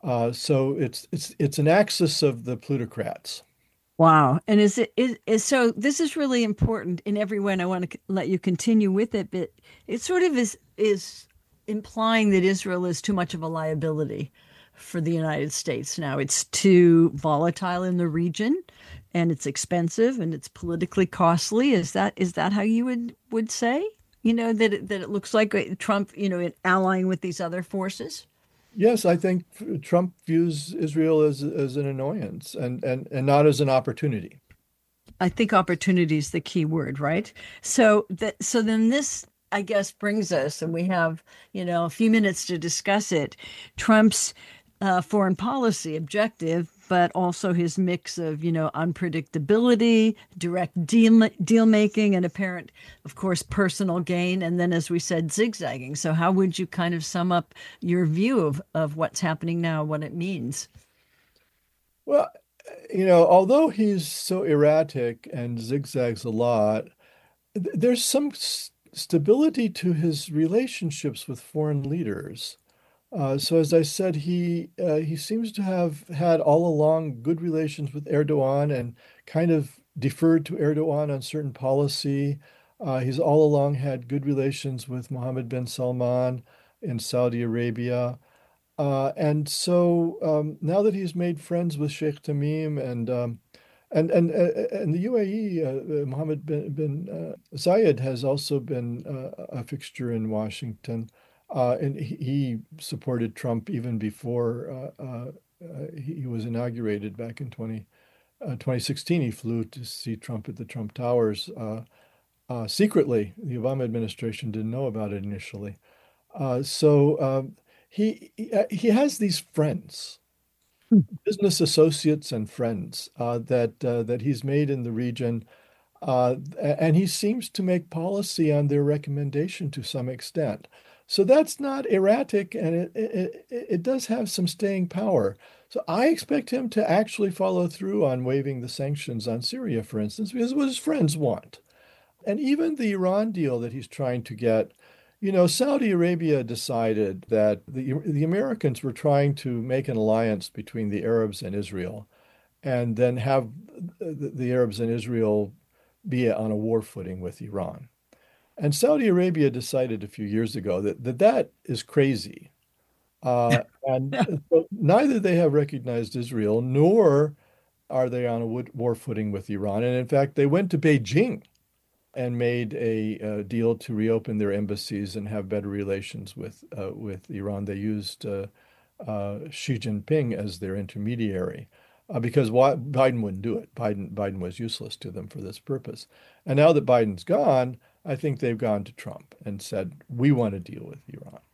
So it's an axis of the plutocrats. Wow. And so this is really important in every way, and I want to let you continue with it, but it sort of is implying that Israel is too much of a liability for the United States now. It's too volatile in the region, and it's expensive, and it's politically costly. Is that how you would say? You know, that it looks like Trump, allying with these other forces? Yes, I think Trump views Israel as an annoyance and not as an opportunity. I think opportunity is the key word, right? So then this, I guess, brings us, and we have, a few minutes to discuss it, Trump's foreign policy objective, but also his mix of, unpredictability, direct deal making, and apparent, of course, personal gain. And then, as we said, zigzagging. So how would you kind of sum up your view of what's happening now, what it means? Well, although he's so erratic and zigzags a lot, there's some stability to his relationships with foreign leaders. So as I said, he seems to have had all along good relations with Erdogan and kind of deferred to Erdogan on certain policy. He's all along had good relations with Mohammed bin Salman in Saudi Arabia. And so now that he's made friends with Sheikh Tamim and the UAE, Mohammed bin Zayed has also been a fixture in Washington. And he supported Trump even before he was inaugurated back in 2016. He flew to see Trump at the Trump Towers secretly. The Obama administration didn't know about it initially. He has these friends, business associates and friends that he's made in the region. And he seems to make policy on their recommendation to some extent. So that's not erratic, and it does have some staying power. So I expect him to actually follow through on waiving the sanctions on Syria, for instance, because what his friends want. And even the Iran deal that he's trying to get, Saudi Arabia decided that the Americans were trying to make an alliance between the Arabs and Israel, and then have the Arabs and Israel be on a war footing with Iran. And Saudi Arabia decided a few years ago that is crazy. And so neither they have recognized Israel, nor are they on a war footing with Iran. And in fact, they went to Beijing and made a deal to reopen their embassies and have better relations with Iran. They used Xi Jinping as their intermediary. Because Biden wouldn't do it. Biden was useless to them for this purpose. And now that Biden's gone, I think they've gone to Trump and said, we want to deal with Iran.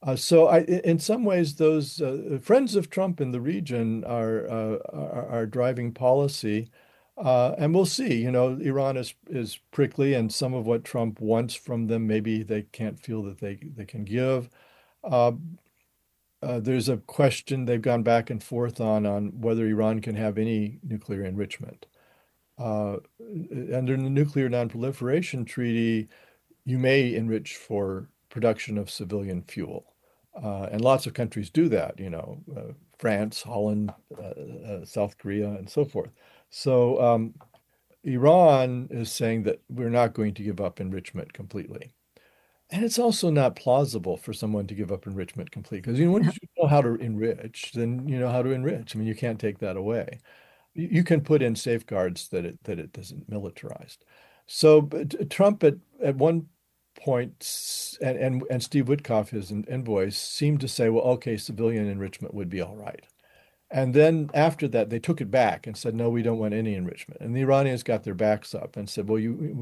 In some ways, those friends of Trump in the region are driving policy, and we'll see. You know, Iran is prickly, and some of what Trump wants from them, maybe they can't feel that they can give. Uh, there's a question they've gone back and forth on whether Iran can have any nuclear enrichment. Under the Nuclear Non-Proliferation Treaty, you may enrich for production of civilian fuel. And lots of countries do that, France, Holland, South Korea, and so forth. So Iran is saying that we're not going to give up enrichment completely. And it's also not plausible for someone to give up enrichment completely, because once you know how to enrich, then you know how to enrich. I mean, you can't take that away. You can put in safeguards that it doesn't militarized. So Trump at one point, and Steve Witkoff, his envoy, seemed to say, well, okay, civilian enrichment would be all right. And then after that, they took it back and said, no, we don't want any enrichment. And the Iranians got their backs up and said, well,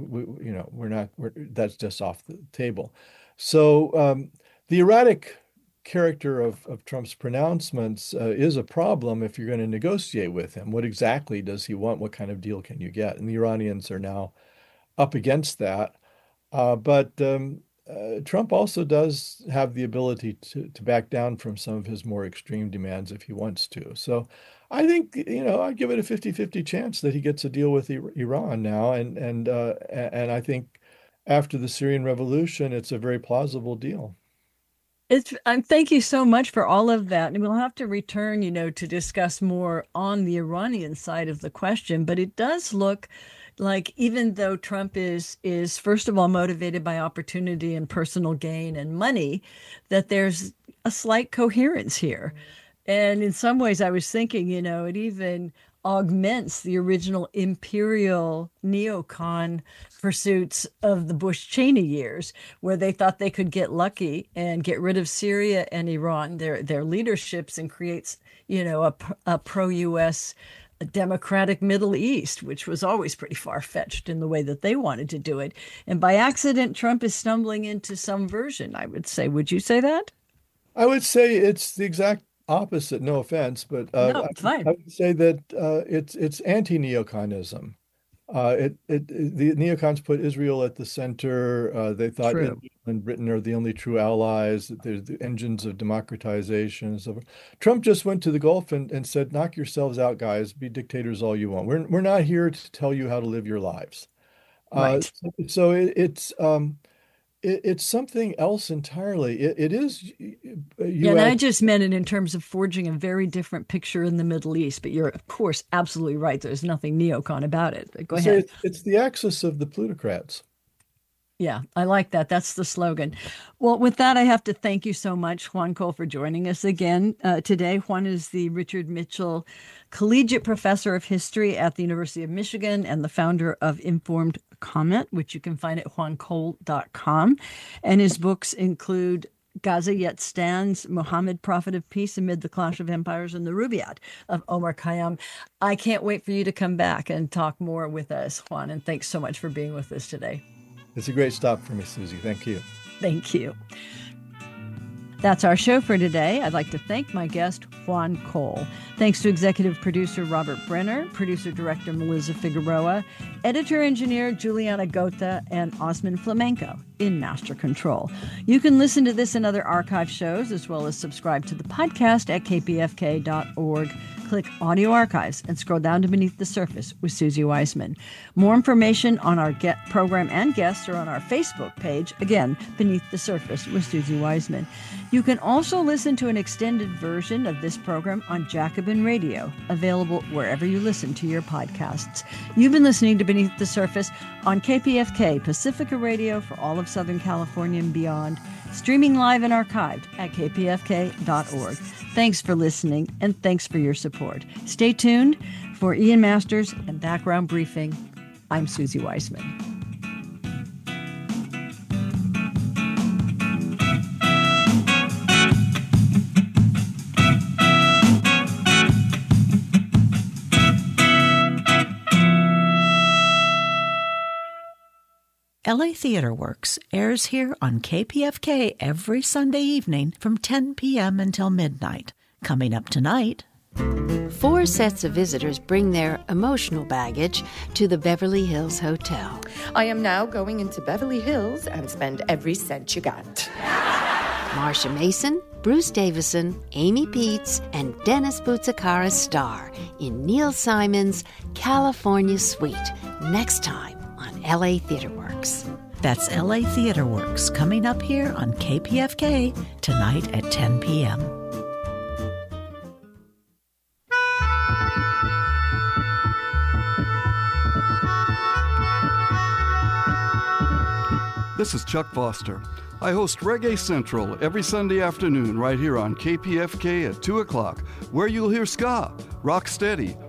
that's just off the table. So the erratic character of Trump's pronouncements is a problem if you're going to negotiate with him. What exactly does he want? What kind of deal can you get? And the Iranians are now up against that. But Trump also does have the ability to back down from some of his more extreme demands if he wants to. So I think, I give it a 50-50 chance that he gets a deal with Iran now. And I think after the Syrian revolution, it's a very plausible deal. Thank you so much for all of that. And we'll have to return, to discuss more on the Iranian side of the question. But it does look like, even though Trump is first of all motivated by opportunity and personal gain and money, that there's a slight coherence here. And in some ways, I was thinking, it even augments the original imperial neocon pursuits of the Bush-Cheney years, where they thought they could get lucky and get rid of Syria and Iran, their leaderships, and creates, a pro-U.S. democratic Middle East, which was always pretty far-fetched in the way that they wanted to do it. And by accident, Trump is stumbling into some version, I would say. Would you say that? I would say it's the exact opposite, no offense, but no, it's fine. I would say that it's anti-neoconism. The neocons put Israel at the center. They thought Israel and Britain are the only true allies, that they're the engines of democratization and so forth. Trump just went to the Gulf and said, knock yourselves out, guys, be dictators all you want. We're not here to tell you how to live your lives. Right. So it's something else entirely. It is. And I just meant it in terms of forging a very different picture in the Middle East. But you're, of course, absolutely right. There's nothing neocon about it. Go ahead. It's the axis of the plutocrats. Yeah, I like that. That's the slogan. Well, with that, I have to thank you so much, Juan Cole, for joining us again today. Juan is the Richard Mitchell Collegiate Professor of History at the University of Michigan and the founder of Informed Comment, which you can find at juancole.com. And his books include Gaza Yet Stands, Muhammad, Prophet of Peace Amid the Clash of Empires, and the Rubaiyat of Omar Khayyam. I can't wait for you to come back and talk more with us, Juan, and thanks so much for being with us today. It's a great stop for me, Susie. Thank you. Thank you. That's our show for today. I'd like to thank my guest, Juan Cole. Thanks to executive producer Robert Brenner, producer-director Melissa Figueroa, editor-engineer Juliana Gota, and Osman Flamenco in Master Control. You can listen to this and other archive shows, as well as subscribe to the podcast at kpfk.org. Click Audio Archives and scroll down to Beneath the Surface with Susie Weissman. More information on our program and guests are on our Facebook page, again, Beneath the Surface with Susie Weissman. You can also listen to an extended version of this program on Jacobin Radio, available wherever you listen to your podcasts. You've been listening to Beneath the Surface on KPFK, Pacifica Radio for all of Southern California and beyond, streaming live and archived at kpfk.org. Thanks for listening, and thanks for your support. Stay tuned for Ian Masters and Background Briefing. I'm Susie Weissman. LA Theater Works airs here on KPFK every Sunday evening from 10 p.m. until midnight. Coming up tonight... 4 sets of visitors bring their emotional baggage to the Beverly Hills Hotel. I am now going into Beverly Hills and spend every cent you got. Marsha Mason, Bruce Davison, Amy Peets, and Dennis Boutsakara star in Neil Simon's California Suite next time on LA Theater Works. That's LA Theater Works coming up here on KPFK tonight at 10 p.m. This is Chuck Foster. I host Reggae Central every Sunday afternoon right here on KPFK at 2 o'clock, where you'll hear ska, rock steady,